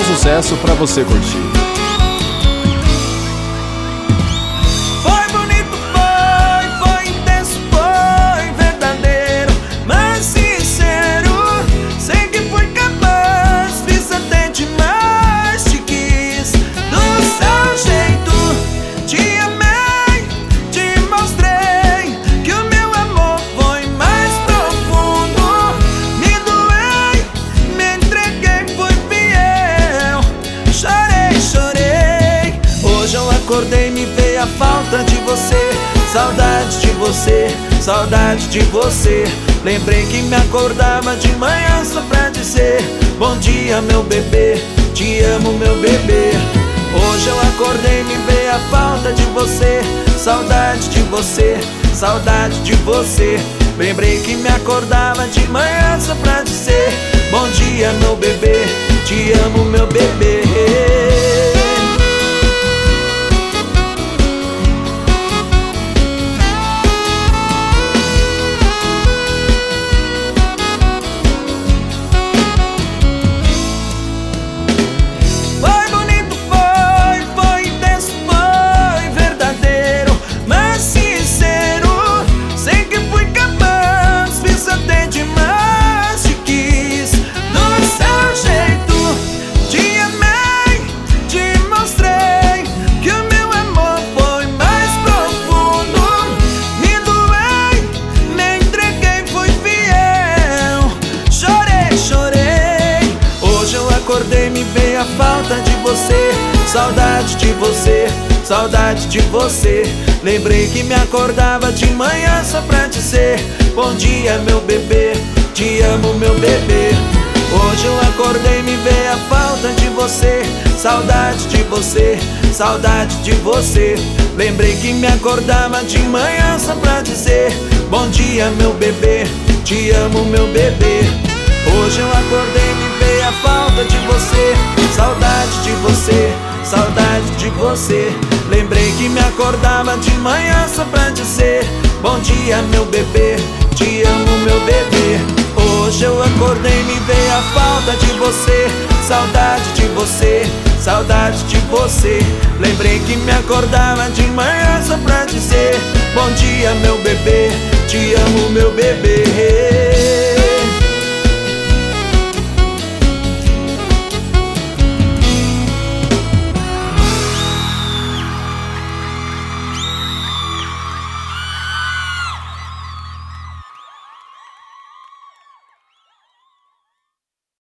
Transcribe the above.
sucesso pra você curtir. Acordei, me veio a falta de você, saudade de você, saudade de você. Lembrei que me acordava de manhã só pra dizer: bom dia, meu bebê, te amo, meu bebê. Hoje eu acordei, me veio a falta de você, saudade de você, saudade de você. Lembrei que me acordava de manhã só pra dizer: bom dia, meu bebê, te amo, meu bebê. Acordei, me veio a falta de você, saudade de você, saudade de você. Lembrei que me acordava de manhã só pra dizer: bom dia, meu bebê, te amo, meu bebê. Hoje eu acordei, me veio a falta de você, saudade de você, saudade de você. Lembrei que me acordava de manhã só pra dizer: bom dia, meu bebê, te amo, meu bebê. Hoje eu acordei, me veio a falta de você, saudade de você, saudade de você. Lembrei que me acordava de manhã só pra dizer: bom dia, meu bebê, te amo, meu bebê. Hoje eu acordei, me veio a falta de você, saudade de você, saudade de você. Lembrei que me acordava de manhã só pra dizer: bom dia, meu bebê, te amo, meu bebê.